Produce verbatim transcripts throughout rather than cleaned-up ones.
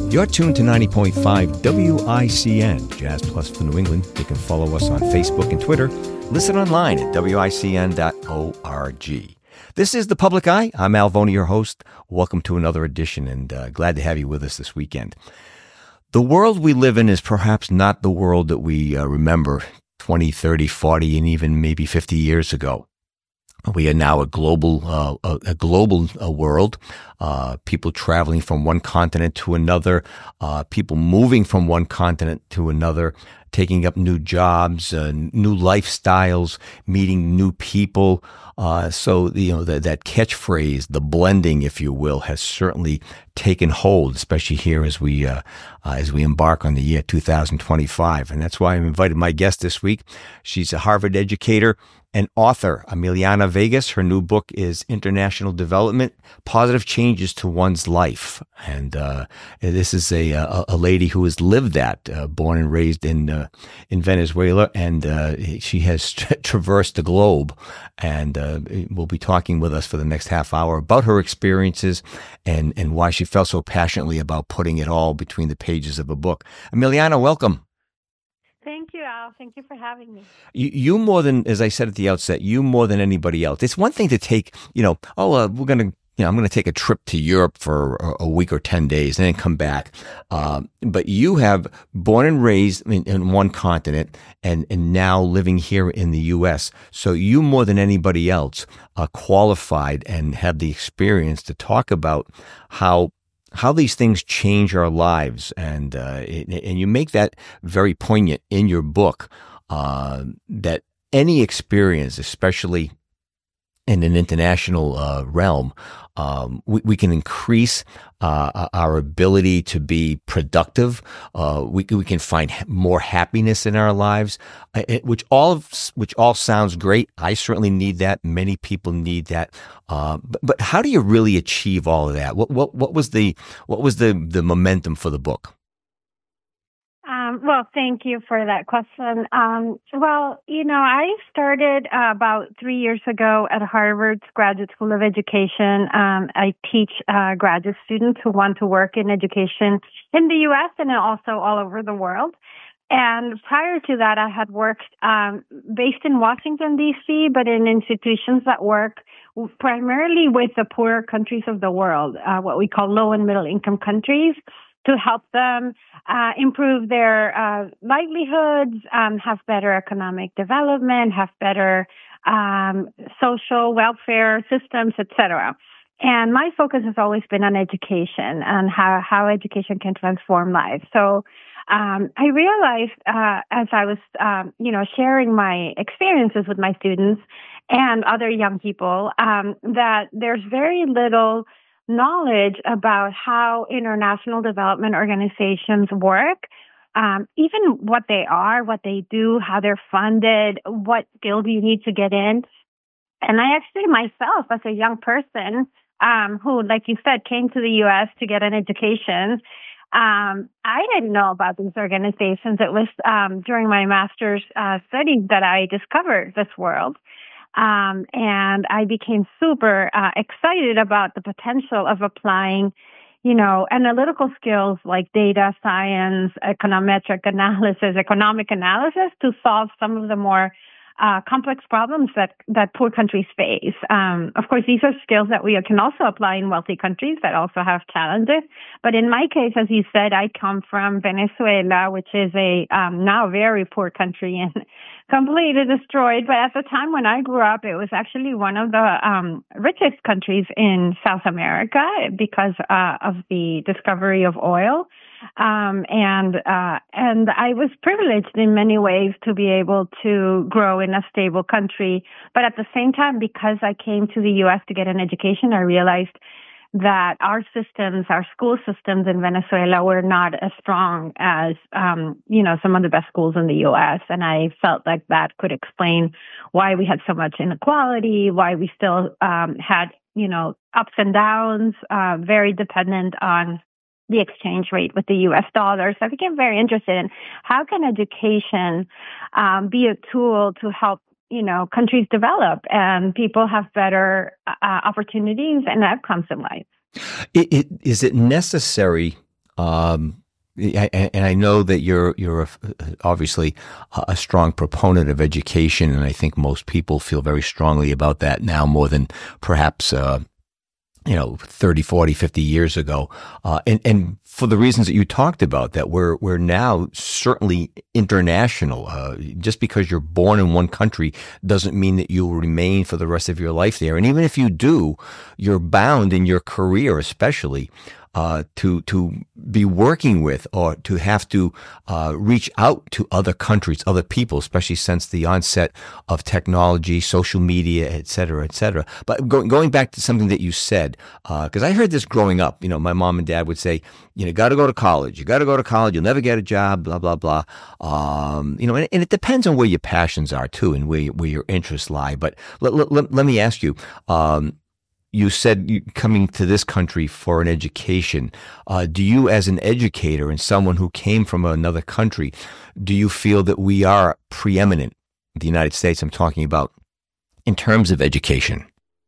You're tuned to ninety point five W I C N, Jazz Plus for New England. You can follow us on Facebook and Twitter. Listen online at W I C N dot org. This is The Public Eye. I'm Al Voney, your host. Welcome to another edition, and uh, glad to have you with us this weekend. The world we live in is perhaps not the world that we uh, remember twenty, thirty, forty, and even maybe fifty years ago. We are now a global, uh, a, a global uh, world. Uh, people traveling from one continent to another, uh, people moving from one continent to another, taking up new jobs, uh, new lifestyles, meeting new people. Uh, so, you know, that, that catchphrase, the blending, if you will, has certainly taken hold, especially here as we, uh, uh, as we embark on the year two thousand twenty-five. And that's why I've invited my guest this week. She's a Harvard educator and author, Emiliana Vegas. Her new book is International Development, Positive Changes to One's Life. And uh, this is a, a a lady who has lived that, uh, born and raised in uh, in Venezuela, and uh, she has tra- traversed the globe. And uh, will be talking with us for the next half hour about her experiences and, and why she felt so passionately about putting it all between the pages of a book. Emiliana, welcome. Thank you, Al. Thank you for having me. You, you more than, as I said at the outset, you more than anybody else. It's one thing to take, you know, oh, uh, we're going to, you know, I'm going to take a trip to Europe for a, a week or ten days and then come back. Uh, but you have born and raised in, in one continent and, and now living here in the U S. So you more than anybody else are qualified and have the experience to talk about how how these things change our lives. And uh, it, and you make that very poignant in your book, uh, that any experience, especially in an international uh, realm, um, we, we can increase uh, our ability to be productive. Uh, we, we can find more happiness in our lives, uh, it, which all which all sounds great. I certainly need that. Many people need that. Uh, but, but how do you really achieve all of that? What what what was the what was the the momentum for the book? Um, well, thank you for that question. Um, well, you know, I started uh, about three years ago at Harvard's Graduate School of Education. Um, I teach uh, graduate students who want to work in education in the U S and also all over the world. And prior to that, I had worked um, based in Washington, D C, but in institutions that work primarily with the poorer countries of the world, uh, what we call low and middle income countries, to help them uh, improve their uh, livelihoods, um, have better economic development, have better um, social welfare systems, et cetera. And my focus has always been on education and how, how education can transform lives. So um, I realized uh, as I was, um, you know, sharing my experiences with my students and other young people um, that there's very little knowledge about how international development organizations work, um, even what they are, what they do, how they're funded, what skills you need to get in. And I actually myself, as a young person um, who, like you said, came to the U S to get an education, um, I didn't know about these organizations. It was um, during my master's uh, studies that I discovered this world. Um, and I became super uh, excited about the potential of applying, you know, analytical skills like data science, econometric analysis, economic analysis to solve some of the more uh, complex problems that, that poor countries face. Um, of course, these are skills that we can also apply in wealthy countries that also have challenges. But in my case, as you said, I come from Venezuela, which is a um, now very poor country and completely destroyed. But at the time when I grew up, it was actually one of the um, richest countries in South America because uh, of the discovery of oil. Um, and uh, and I was privileged in many ways to be able to grow in a stable country. But at the same time, because I came to the U S to get an education, I realized that our systems, our school systems in Venezuela were not as strong as, um, you know, some of the best schools in the U S. And I felt like that could explain why we had so much inequality, why we still um, had, you know, ups and downs, uh, very dependent on the exchange rate with the U S dollar. So I became very interested in how can education um, be a tool to help, you know, countries develop and people have better uh, opportunities and outcomes in life. It, it, is it necessary Um, and I know that you're you're obviously a strong proponent of education, and I think most people feel very strongly about that now more than perhaps uh, you know thirty, forty, fifty years ago. Uh, and and for the reasons that you talked about, that we're we're now certainly international. Uh, just because you're born in one country doesn't mean that you'll remain for the rest of your life there. And even if you do, you're bound in your career, especially. Uh, to to be working with or to have to uh, reach out to other countries, other people, especially since the onset of technology, social media, et cetera, et cetera. But go, going back to something that you said, because uh, I heard this growing up, you know, my mom and dad would say, you know, got to go to college. You got to go to college. You'll never get a job, blah, blah, blah. Um, you know, and, and it depends on where your passions are, too, and where, where your interests lie. But let, let, let me ask you, um, you said you coming to this country for an education. Uh, do you, as an educator and someone who came from another country, do you feel that we are preeminent, the United States I'm talking about, in terms of education?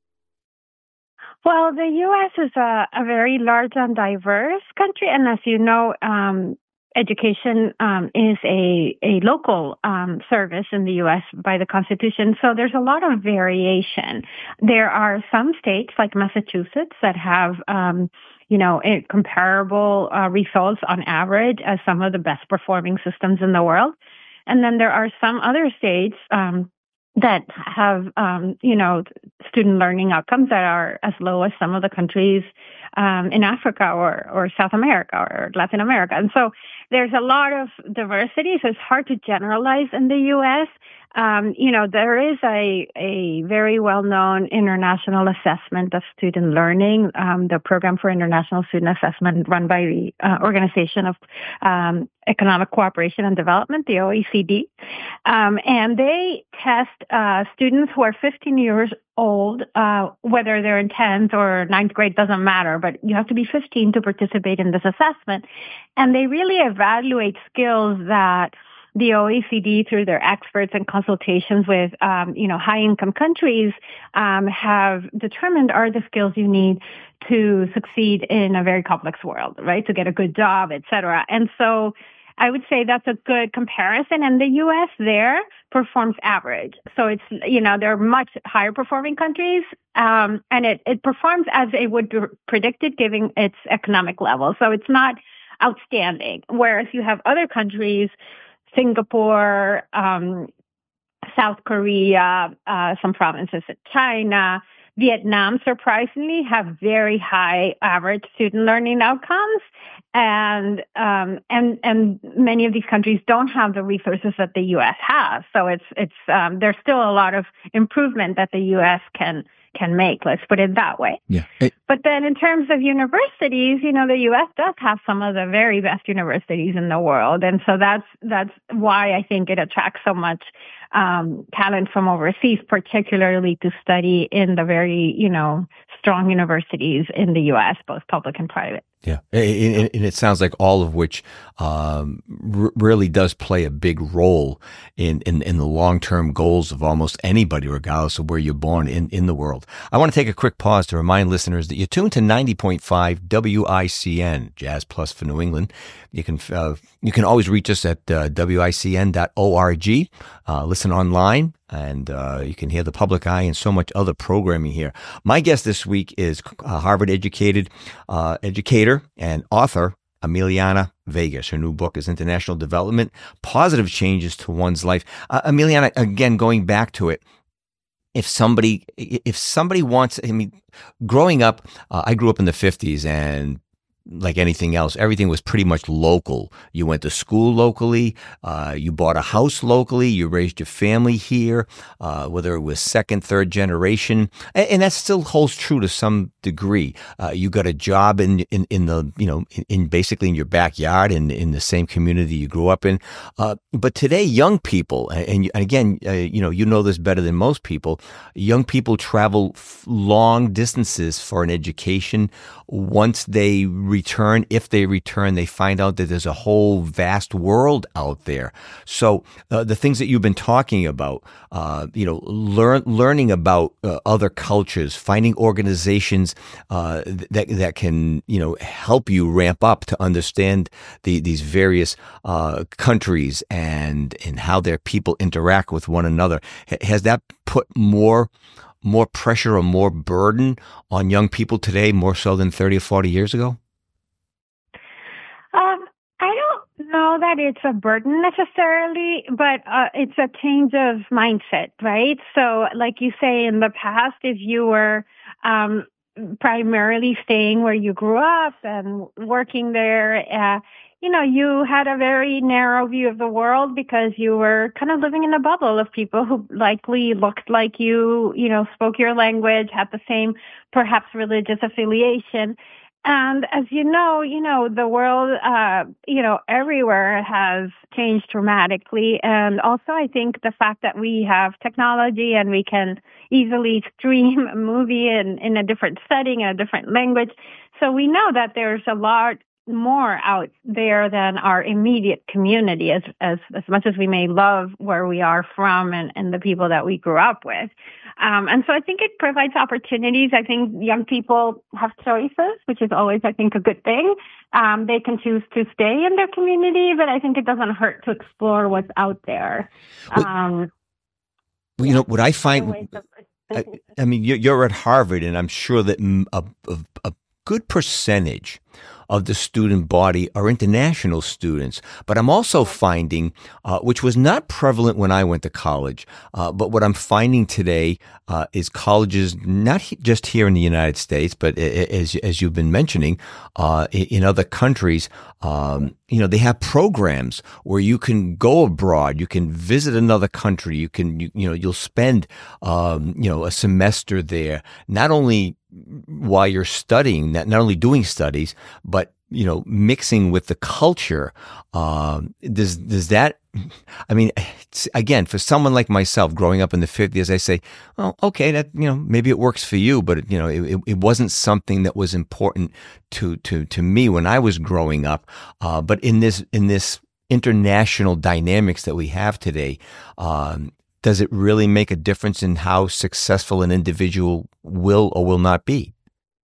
Well, the U S is a, a very large and diverse country. And as you know, um, education um, is a, a local um, service in the U S by the Constitution. So there's a lot of variation. There are some states like Massachusetts that have, um, you know, comparable uh, results on average as some of the best performing systems in the world. And then there are some other states um, that have, um, you know, student learning outcomes that are as low as some of the countries um, in Africa or, or South America or Latin America. And so there's a lot of diversity, so it's hard to generalize in the U S. Um, you know, there is a, a very well-known international assessment of student learning, um, the Program for International Student Assessment run by the uh, Organization of um, Economic Cooperation and Development, the O E C D. Um, and they test uh, students who are fifteen years old, uh, whether they're in tenth or ninth grade, doesn't matter, but you have to be fifteen to participate in this assessment. And they really evaluate skills that the O E C D, through their experts and consultations with, um, you know, high-income countries, um, have determined are the skills you need to succeed in a very complex world, right? To get a good job, et cetera. And so I would say that's a good comparison. And the U S there performs average. So it's, you know, there are much higher performing countries, um, and it, it performs as it would be predicted given its economic level. So it's not outstanding. Whereas you have other countries, Singapore, um, South Korea, uh, some provinces in China, Vietnam, surprisingly, have very high average student learning outcomes. And, um, and, and many of these countries don't have the resources that the U S has. So it's, it's, um, there's still a lot of improvement that the U S can, can make. Let's put it that way. Yeah. It, but then in terms of universities, you know, the U S does have some of the very best universities in the world. And so that's, that's why I think it attracts so much um, talent from overseas, particularly to study in the very, you know, strong universities in the U S, both public and private. Yeah, and it sounds like all of which um, r- really does play a big role in, in, in the long-term goals of almost anybody, regardless of where you're born in, in the world. I want to take a quick pause to remind listeners that you're tuned to ninety point five W I C N, Jazz Plus for New England. You can uh, you can always reach us at uh, W I C N dot org, uh, listen online, and uh, you can hear The Public Eye and so much other programming here. My guest this week is uh, Harvard-educated uh, educator and author Emiliana Vegas. Her new book is International Development, Positive Changes to One's Life. Uh, Emiliana, again, going back to it, if somebody if somebody wants, I mean, growing up, uh, I grew up in the fifties, and like anything else, everything was pretty much local. You went to school locally, uh, you bought a house locally, you raised your family here, uh, whether it was second, third generation, and, and that still holds true to some degree. Uh, you got a job in, in, in the, you know, in, in basically in your backyard, in, in the same community you grew up in. Uh, but today, young people, and, and again, uh, you know, you know this better than most people, young people travel f- long distances for an education. once they return, if they return, they find out that there's a whole vast world out there. So uh, the things that you've been talking about, uh, you know, learn, learning about uh, other cultures, finding organizations uh, that that can, you know, help you ramp up to understand the, these various uh, countries and and how their people interact with one another. Has that put more more pressure or more burden on young people today, more so than thirty or forty years ago? Um, I don't know that it's a burden necessarily, but uh, it's a change of mindset, right? So like you say, in the past, if you were um, primarily staying where you grew up and working there, uh, you know, you had a very narrow view of the world because you were kind of living in a bubble of people who likely looked like you, you know, spoke your language, had the same perhaps religious affiliation. And as you know, you know, the world, uh, you know, everywhere has changed dramatically. And also, I think the fact that we have technology and we can easily stream a movie in, in a different setting, in a different language. So we know that there's a lot more out there than our immediate community, as as as much as we may love where we are from and, and the people that we grew up with. Um, and so I think it provides opportunities. I think young people have choices, which is always, I think, a good thing. Um, they can choose to stay in their community, but I think it doesn't hurt to explore what's out there. Well, Um, well, you know, what I find, I, I mean, you're, you're at Harvard, and I'm sure that a, a, a good percentage of the student body are international students. But I'm also finding, uh, which was not prevalent when I went to college, uh, but what I'm finding today uh, is colleges, not he- just here in the United States, but as, as you've been mentioning, uh, in other countries, um, you know, they have programs where you can go abroad, you can visit another country, you can, you, you know, you'll spend, um, you know, a semester there, not only while you're studying, not, not only doing studies, but, you know, mixing with the culture. Um, does, does that, I mean, again, for someone like myself growing up in the fifties, I say, well, okay, that, you know, maybe it works for you, but, you know, it, it wasn't something that was important to, to, to me when I was growing up. Uh, but in this, in this international dynamics that we have today, um, does it really make a difference in how successful an individual will or will not be?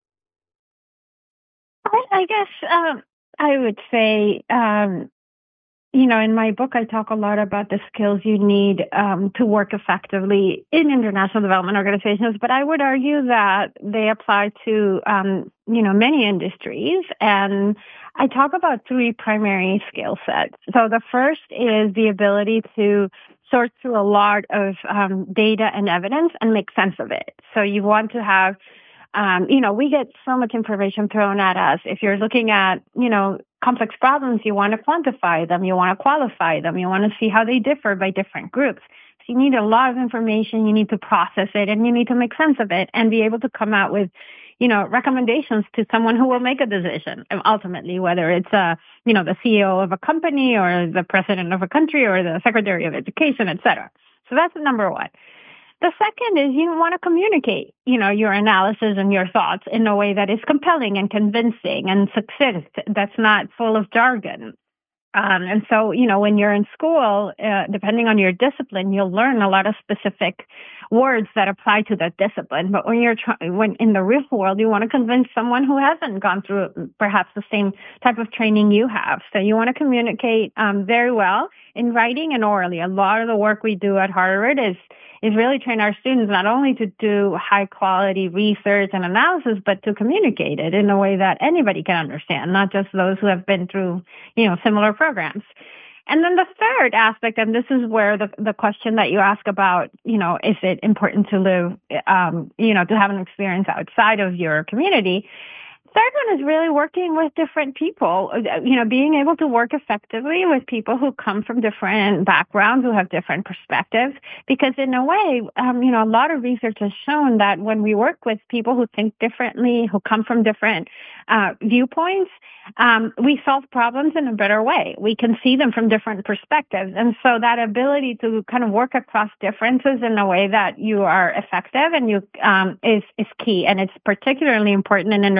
I, I guess um, I would say, um, you know, in my book, I talk a lot about the skills you need um, to work effectively in international development organizations, but I would argue that they apply to, um, you know, many industries. And I talk about three primary skill sets. So the first is the ability to sort through a lot of um, data and evidence and make sense of it. So you want to have, um, you know, we get so much information thrown at us. If you're looking at, you know, complex problems, you want to quantify them, you want to qualify them, you want to see how they differ by different groups. So you need a lot of information, you need to process it, and you need to make sense of it and be able to come out with, you know, recommendations to someone who will make a decision ultimately, whether it's, uh, you know, the C E O of a company or the president of a country or the secretary of education, et cetera. So that's number one. The second is you want to communicate, you know, your analysis and your thoughts in a way that is compelling and convincing and succinct, that's not full of jargon. Um, and so, you know, when you're in school, uh, depending on your discipline, you'll learn a lot of specific words that apply to that discipline. But when you're trying, when in the real world, you want to convince someone who hasn't gone through perhaps the same type of training you have. So you want to communicate um, very well in writing and orally. A lot of the work we do at Harvard is is really train our students not only to do high quality research and analysis, but to communicate it in a way that anybody can understand, not just those who have been through, you know, similar programs. And then the third aspect, and this is where the, the question that you ask about, you know, is it important to live, um, you know, to have an experience outside of your community? Third one is really working with different people, you know, being able to work effectively with people who come from different backgrounds, who have different perspectives, because in a way, um, you know, a lot of research has shown that when we work with people who think differently, who come from different uh, viewpoints, um, we solve problems in a better way. We can see them from different perspectives. And so that ability to kind of work across differences in a way that you are effective and you um, is, is key. And it's particularly important in international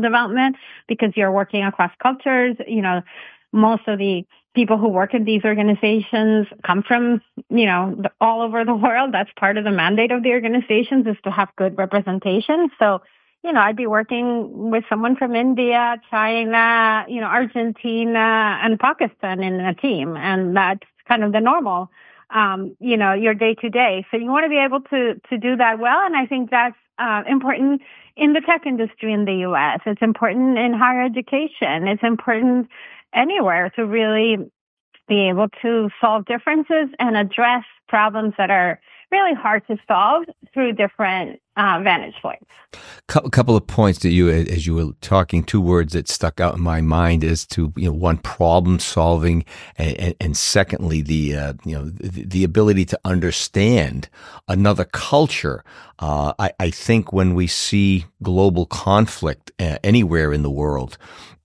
development because you're working across cultures. You know, most of the people who work in these organizations come from, you know, the, all over the world. That's part of the mandate of the organizations is to have good representation. So, you know, I'd be working with someone from India, China, you know, Argentina, and Pakistan in a team. And that's kind of the normal, um, you know, your day to day. So you want to be able to, to do that well. And I think that's uh, important in the tech industry in the U S. It's important in higher education. It's important anywhere to really be able to solve differences and address problems that are really hard to solve through different uh, vantage points. A couple of points that you, as you were talking, two words that stuck out in my mind is to, you know, one, problem solving, and, and, and secondly, the, uh, you know, the, the ability to understand another culture. Uh, I, I think when we see global conflict uh, anywhere in the world,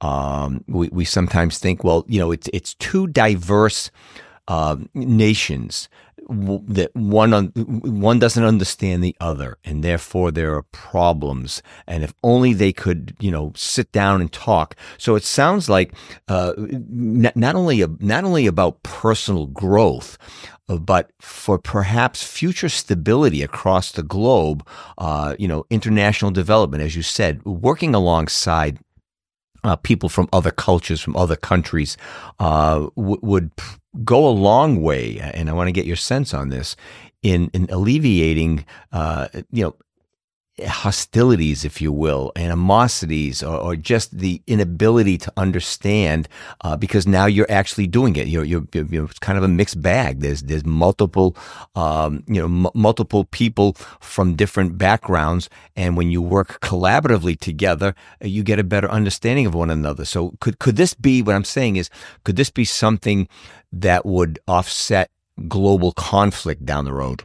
um, we, we sometimes think, well, you know, it's, it's too diverse uh, nations that one un, one doesn't understand the other, and therefore there are problems. And if only they could, you know, sit down and talk. So it sounds like uh, not, not only a, not only about personal growth, but for perhaps future stability across the globe. Uh, you know, international development, as you said, working alongside Uh, people from other cultures, from other countries, uh, w- would go a long way. And I want to get your sense on this in, in alleviating, uh, you know, hostilities, if you will, animosities, or, or just the inability to understand, uh, because now you're actually doing it. You're, you're, you're, it's kind of a mixed bag. There's, there's multiple, um, you know, m- multiple people from different backgrounds. And when you work collaboratively together, you get a better understanding of one another. So could, could this be, what I'm saying is, could this be something that would offset global conflict down the road?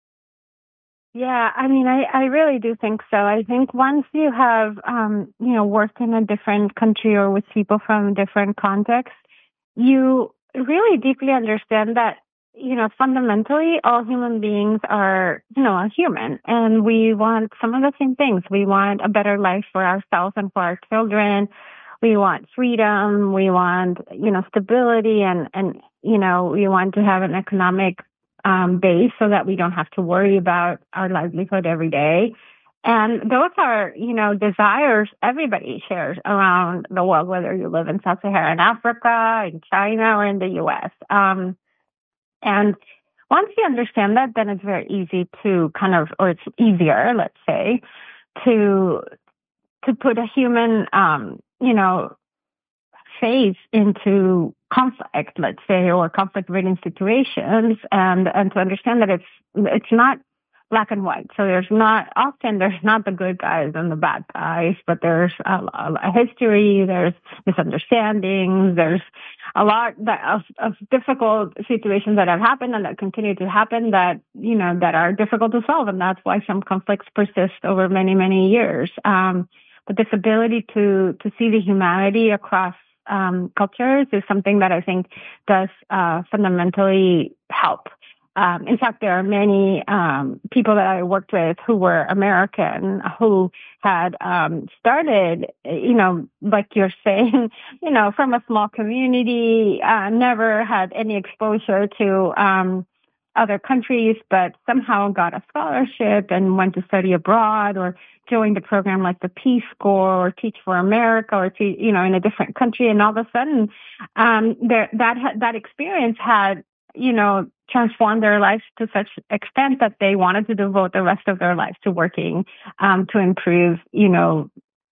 Yeah, I mean, I, I really do think so. I think once you have, um, you know, worked in a different country or with people from different contexts, you really deeply understand that, you know, fundamentally all human beings are, you know, a human, and we want some of the same things. We want a better life for ourselves and for our children. We want freedom. We want, you know, stability, and, and, you know, we want to have an economic Um, base so that we don't have to worry about our livelihood every day. And those are, you know, desires everybody shares around the world, whether you live in Sub-Saharan Africa, in China, or in the U S. Um, and once you understand that, then it's very easy to kind of, or it's easier, let's say, to to put a human, um, you know, face into conflict, let's say, or conflict-ridden situations, and and to understand that it's it's not black and white. So there's not often there's not the good guys and the bad guys, but there's a, a history, there's misunderstandings, there's a lot that, of, of difficult situations that have happened and that continue to happen that, you know, that are difficult to solve, and that's why some conflicts persist over many many years. Um, but this ability to to see the humanity across Um, cultures is something that I think does uh, fundamentally help. Um, in fact, there are many um, people that I worked with who were American who had um, started, you know, like you're saying, you know, from a small community, uh, never had any exposure to um, other countries, but somehow got a scholarship and went to study abroad or joined a program like the Peace Corps or Teach for America or, te- you know, in a different country. And all of a sudden, um, there, that, that experience had, you know, transformed their lives to such extent that they wanted to devote the rest of their lives to working um, to improve, you know,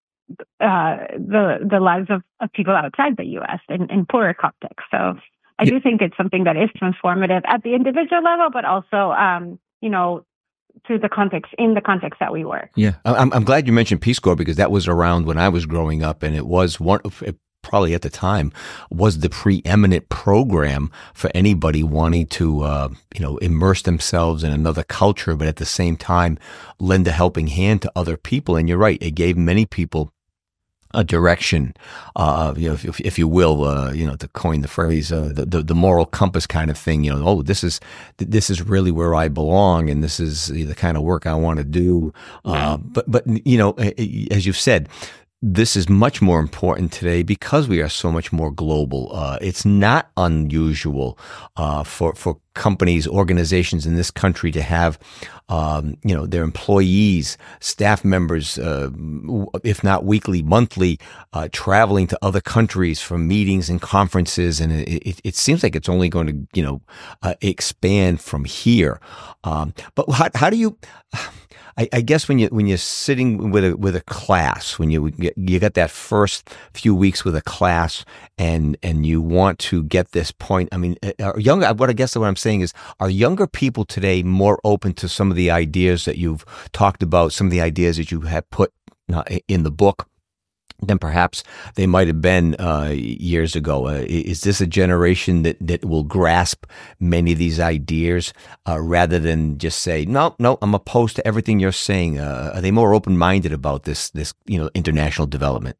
uh, the the lives of, of people outside the U S in, in poorer contexts. So I do think it's something that is transformative at the individual level, but also, um, you know, through the context, in the context that we work. Yeah. I'm, I'm glad you mentioned Peace Corps, because that was around when I was growing up, and it was one of, it probably at the time was the preeminent program for anybody wanting to, uh, you know, immerse themselves in another culture, but at the same time, lend a helping hand to other people. And you're right. It gave many people a direction, uh, you know, if, if you will, uh, you know, to coin the phrase, uh, the, the, the moral compass kind of thing, you know, oh, this is, this is really where I belong, and this is the kind of work I want to do. Uh, but, but, you know, as you've said, this is much more important today because we are so much more global. Uh, it's not unusual uh, for for companies, organizations in this country to have, um, you know, their employees, staff members, uh, if not weekly, monthly, uh, traveling to other countries for meetings and conferences, and it, it, it seems like it's only going to, you know, uh, expand from here. Um, but how, how do you? I, I guess when you when you're sitting with a with a class, when you you got that first few weeks with a class, and and you want to get this point. I mean, are younger. What I guess what I'm saying is, are younger people today more open to some of the ideas that you've talked about, some of the ideas that you have put uh, in the book, than perhaps they might have been uh, years ago? Uh, is this a generation that, that will grasp many of these ideas uh, rather than just say, no, no, I'm opposed to everything you're saying? Uh, are they more open-minded about this, this, you know, international development?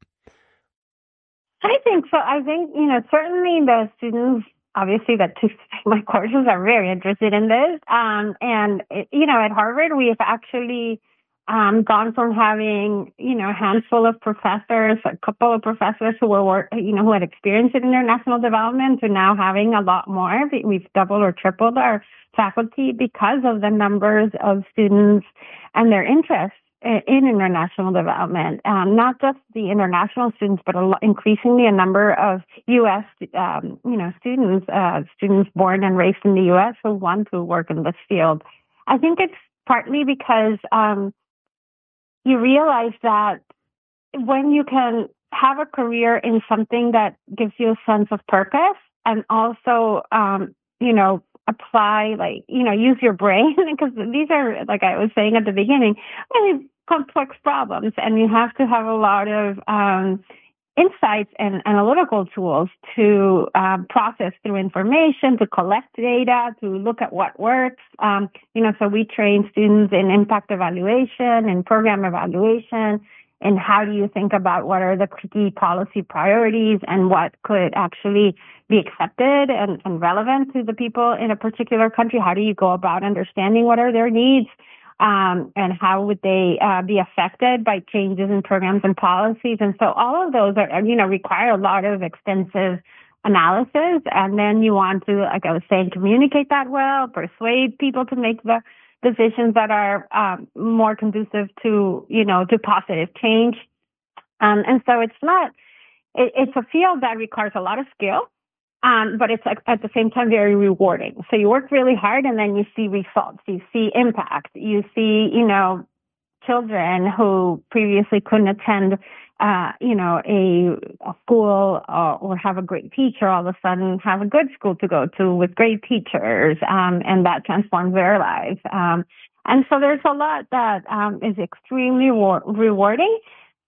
I think so. I think, you know, certainly the students, obviously, that took my courses are very interested in this. Um, and, it, you know, at Harvard, we have actually Um, gone from having, you know, a handful of professors, a couple of professors who were, work, you know, who had experience in international development, to now having a lot more. We've doubled or tripled our faculty because of the numbers of students and their interest in, in international development. Um, not just the international students, but a lot, increasingly a number of U S, um, you know, students, uh, students born and raised in the U S who want to work in this field. I think it's partly because, um, you realize that when you can have a career in something that gives you a sense of purpose, and also, um, you know, apply, like, you know, use your brain, because these are, like I was saying at the beginning, really complex problems, and you have to have a lot of um, insights and analytical tools to um, process through information, to collect data, to look at what works. Um, you know, so we train students in impact evaluation and program evaluation, and how do you think about what are the key policy priorities and what could actually be accepted and, and relevant to the people in a particular country. How do you go about understanding what are their needs? Um, and how would they uh, be affected by changes in programs and policies? And so all of those are, you know, require a lot of extensive analysis. And then you want to, like I was saying, communicate that well, persuade people to make the decisions that are um, more conducive to, you know, to positive change. Um, and so it's not, it, it's a field that requires a lot of skill. Um, but it's like, at the same time very rewarding. So you work really hard, and then you see results, you see impact, you see, you know, children who previously couldn't attend, uh, you know, a, a school or, or have a great teacher, all of a sudden have a good school to go to with great teachers, um, and that transforms their lives. Um, and so there's a lot that um, is extremely war- rewarding,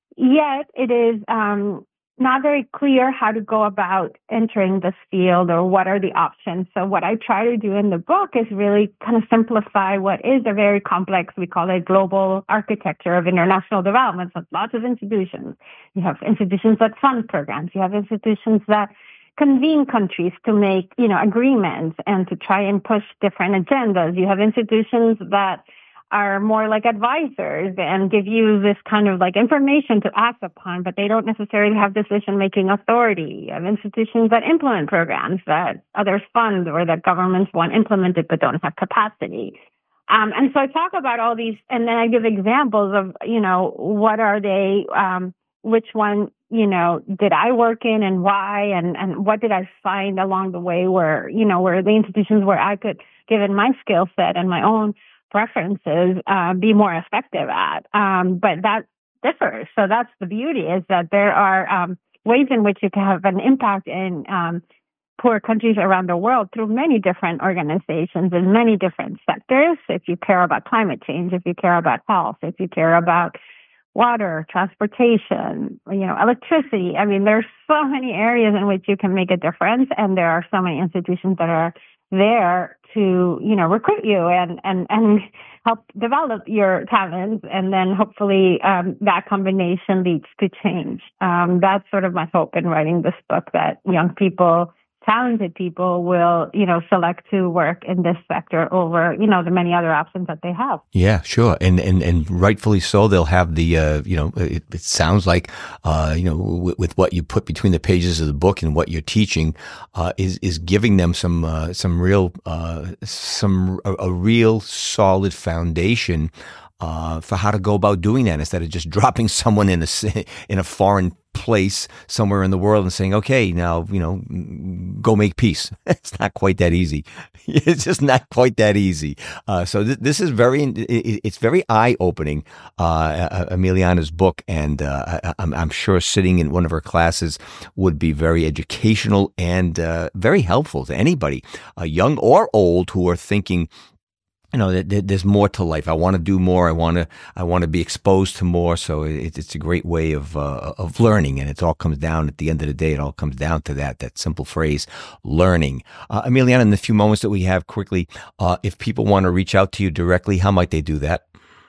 yet it is um, not very clear how to go about entering this field or what are the options. So what I try to do in the book is really kind of simplify what is a very complex, we call it global architecture of international development. So lots of institutions. You have institutions that fund programs. You have institutions that convene countries to make, you know, agreements and to try and push different agendas. You have institutions that are more like advisors and give you this kind of like information to act upon, but they don't necessarily have decision-making authority. You have institutions that implement programs that others fund or that governments want implemented but don't have capacity. Um, and so I talk about all these, and then I give examples of, you know, what are they, um, which one, you know, did I work in and why, and, and what did I find along the way where, you know, where the institutions where I could, given my skill set and my own preferences, uh, be more effective at. Um, but that differs. So that's the beauty, is that there are um, ways in which you can have an impact in um, poor countries around the world through many different organizations in many different sectors. If you care about climate change, if you care about health, if you care about water, transportation, you know, electricity. I mean, there's so many areas in which you can make a difference, and there are so many institutions that are there to, you know, recruit you and, and, and help develop your talents. And then hopefully um, that combination leads to change. Um, that's sort of my hope in writing this book, that young people talented people will, you know, select to work in this sector over, you know, the many other options that they have. Yeah, sure. And, and, and rightfully so. They'll have the, uh, you know, it, it sounds like, uh, you know, w- with what you put between the pages of the book and what you're teaching, uh, is, is giving them some, uh, some real, uh, some, a, a real solid foundation, uh, for how to go about doing that instead of just dropping someone in a, in a foreign place somewhere in the world and saying, okay, now, you know, go make peace. It's not quite that easy. It's just not quite that easy. Uh, so th- this is very, it, it's very eye-opening, uh, Emiliana's book. And uh, I, I'm, I'm sure sitting in one of her classes would be very educational and uh, very helpful to anybody, uh, young or old, who are thinking, you know, there's more to life. I want to do more. I want to, I want to be exposed to more. So it, it's a great way of, uh, of learning. And it all comes down at the end of the day. It all comes down to that, that simple phrase, learning. Uh, Emiliana, in the few moments that we have quickly, uh, if people want to reach out to you directly, how might they do that?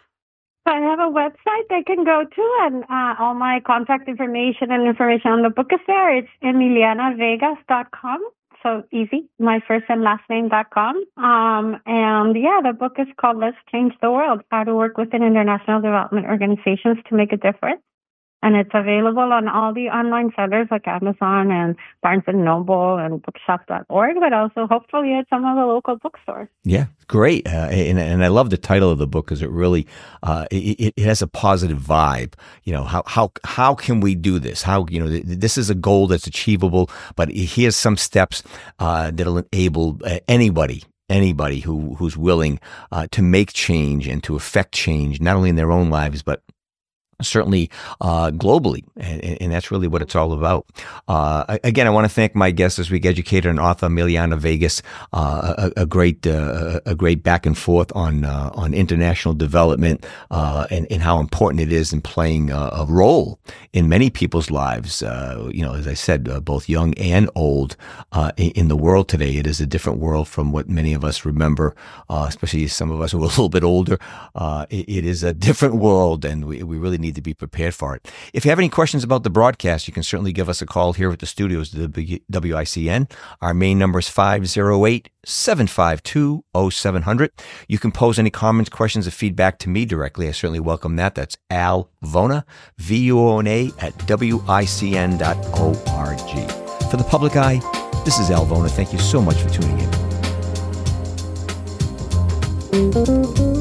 I have a website they can go to, and uh, all my contact information and information on the book is there. It's emiliana vegas dot com. So easy, my first and last name dot com. Um, and yeah, the book is called Let's Change the World, How to Work Within International Development Organizations to Make a Difference. And it's available on all the online sellers like Amazon and Barnes and Noble and bookshop dot org, but also hopefully at some of the local bookstores. Yeah, great. Uh, and, and I love the title of the book because it really, uh, it, it has a positive vibe. You know, how, how, how can we do this? How, you know, this is a goal that's achievable, but here's some steps, uh, that'll enable anybody anybody who, who's willing, uh, to make change and to affect change, not only in their own lives, but certainly uh, globally, and, and that's really what it's all about. Uh, again, I want to thank my guest this week, educator and author Emiliana Vegas. Uh, a, a great, uh, a great back and forth on uh, on international development uh, and, and how important it is in playing a, a role in many people's lives. Uh, you know, as I said, uh, both young and old uh, in, in the world today. It is a different world from what many of us remember, uh, especially some of us who are a little bit older. Uh, it, it is a different world, and we, we really need to be prepared for it. If you have any questions about the broadcast, you can certainly give us a call here at the studios of the W I C N. Our main number is five oh eight, seven five two, oh seven hundred. You can pose any comments, questions, or feedback to me directly. I certainly welcome that. That's Al Vona, V U O N A, at W I C N dot org. For the Public Eye, this is Al Vona. Thank you so much for tuning in.